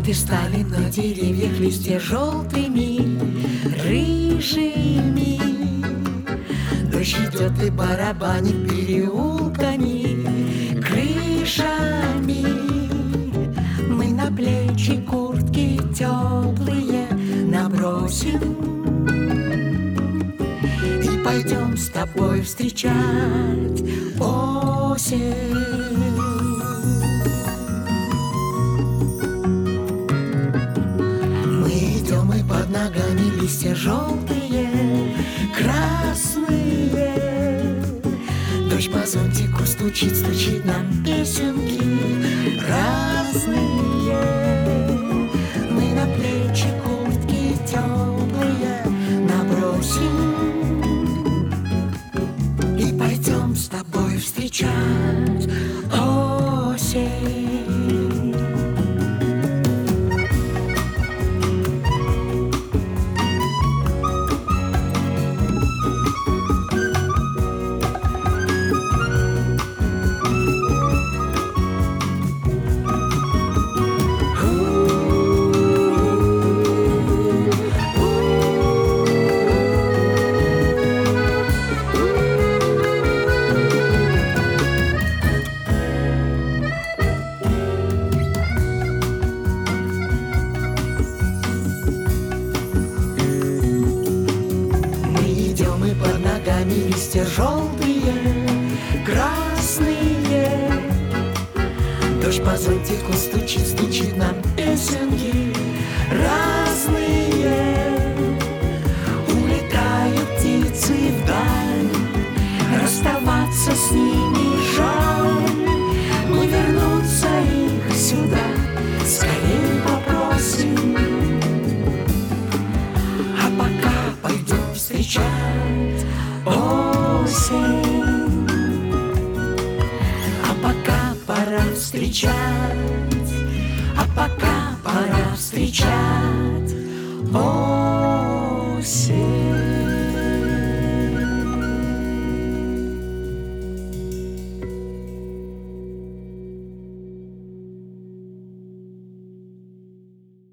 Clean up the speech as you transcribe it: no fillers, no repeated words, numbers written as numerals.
Цветы стали на деревьях, листья желтыми, рыжими. Дождь идет и барабанит переулками, крышами. Мы на плечи куртки теплые набросим и пойдем с тобой встречать осень. Мы идем, и под ногами листья желтые, красные. Дождь по зонтику стучит, стучит нам песенки разные. Мы на плечи куртки теплые набросим и пойдем с тобой встречать осень. Под ногами листья желтые, красные. Дождь по зонтику стучит, стучит нам песенки разные. Улетают птицы вдаль, расставаться с ними жаль. Мы вернуться их сюда скорее попросим. А пока пойдем встречать осень. А пока пора встречать, а пока пора встречать осень.